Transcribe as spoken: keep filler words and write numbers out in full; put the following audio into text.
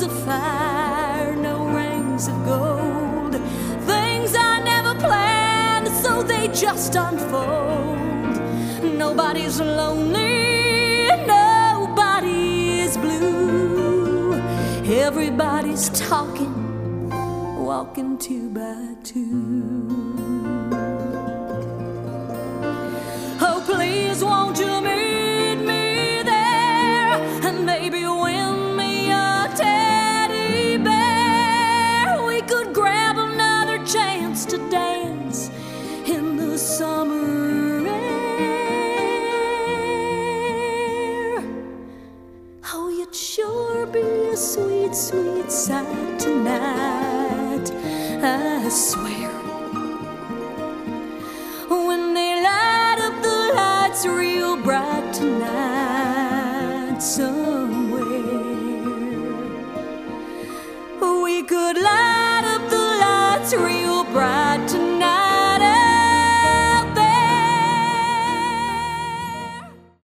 of fire, no rings of gold. Things I never planned, so they just unfold. Nobody's lonely, nobody's blue. Everybody's talking, walking two by two. Oh, please won't you meet me there, and maybe win me a teddy bear. We could grab another chance to dance in the summer air. Oh, you'd sure be a sweet, sweet sight tonight, I swear. When they light up the lights real bright tonight somewhere, we could light up the lights real bright tonight.